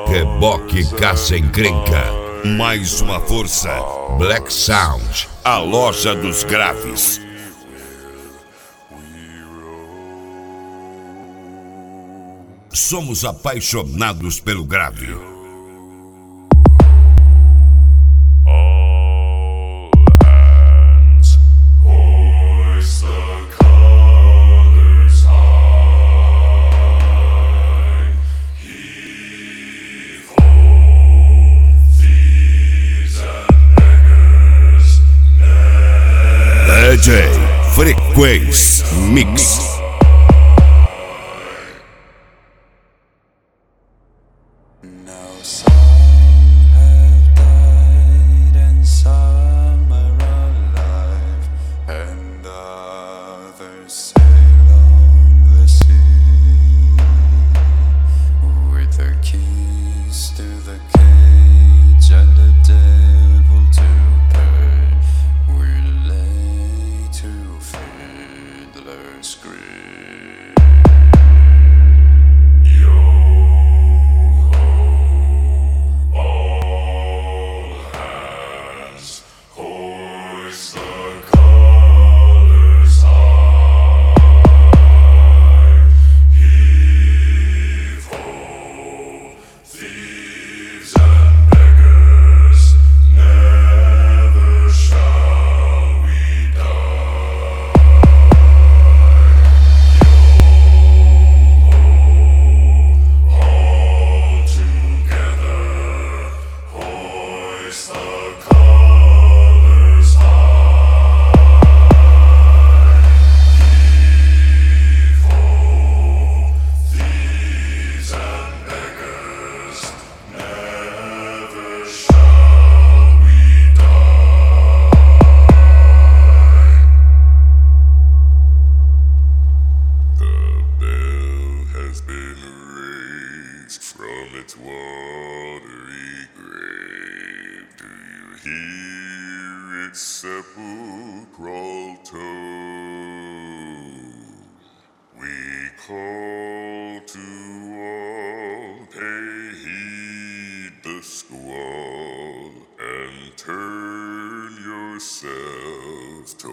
Reboque Caça Encrenca. Mais uma força. Black Sound, a loja dos graves. Somos apaixonados pelo grave. DJ Frequência Mix. Now some have died and some are alive, and others sail on the sea with their keys to the cage and the devil to pay. We lay to fiddler's grave. From its watery grave, do you hear its sepulchral tone? We call to all, pay heed the squall, and turn yourselves to